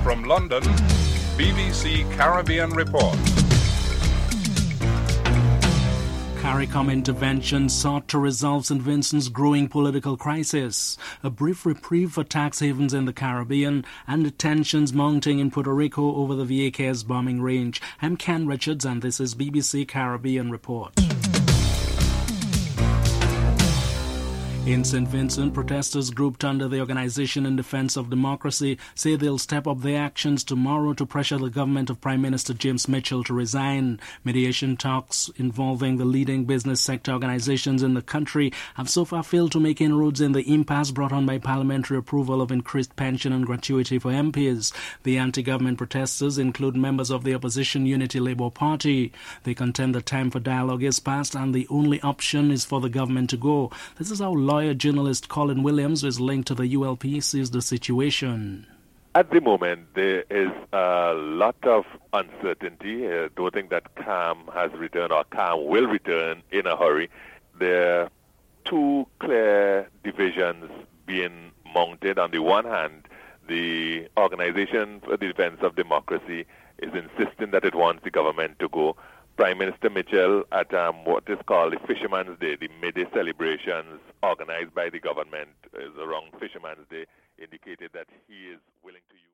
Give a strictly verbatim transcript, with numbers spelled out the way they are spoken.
From London, B B C Caribbean Report. CARICOM intervention sought to resolve Saint Vincent's growing political crisis. A brief reprieve for tax havens in the Caribbean and the tensions mounting in Puerto Rico over the Vieques bombing range. I'm Ken Richards and this is B B C Caribbean Report. In Saint Vincent, protesters grouped under the Organization in Defense of Democracy say they'll step up their actions tomorrow to pressure the government of Prime Minister James Mitchell to resign. Mediation talks involving the leading business sector organizations in the country have so far failed to make inroads in the impasse brought on by parliamentary approval of increased pension and gratuity for M Ps. The anti-government protesters include members of the opposition Unity Labour Party. They contend the time for dialogue is past and the only option is for the government to go. This is how lawyer journalist Colin Williams, who is linked to the U L P, sees the situation. At the moment, there is a lot of uncertainty. I don't think that calm has returned or calm will return in a hurry. There are two clear divisions being mounted. On the one hand, the Organization for the Defense of Democracy is insisting that it wants the government to go. Prime Minister Mitchell, at um, what is called the Fisherman's Day, the May Day celebrations organized by the government is around Fisherman's Day, indicated that he is willing to use